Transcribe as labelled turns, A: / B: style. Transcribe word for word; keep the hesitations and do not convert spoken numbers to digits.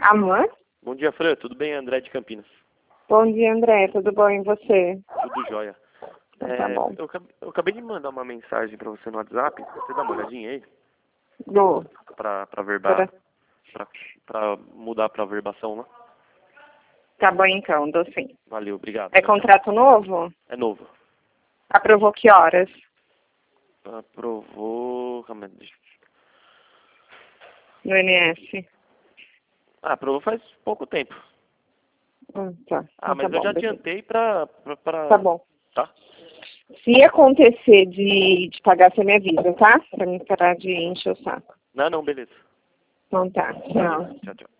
A: Amã?
B: Bom dia, Fran. Tudo bem? André de Campinas.
A: Bom dia, André. Tudo bom e você?
B: Tudo jóia. É,
A: Tá bom.
B: eu, acab- eu acabei de mandar uma mensagem pra você no WhatsApp. Você dá uma olhadinha aí?
A: Do.
B: Pra, pra verbar.
A: Pra-
B: Pra, pra mudar pra verbação lá.
A: Tá bom então, dou sim.
B: Valeu, obrigado.
A: É
B: Tchau, tchau.
A: contrato novo?
B: É novo.
A: Aprovou que horas?
B: Aprovou. Calma aí, deixa-
A: No N S?
B: Ah, aprovou faz pouco tempo.
A: Hum, tá.
B: Ah,
A: Então
B: mas
A: tá
B: eu
A: bom,
B: já
A: deixa-
B: adiantei pra. pra, pra-
A: Tá bom.
B: Tá?
A: Se acontecer de, de pagar, você me avisa, tá? Pra mim parar de encher o saco.
B: Não, não, beleza.
A: Então tá. Tchau.
B: Tchau, tchau.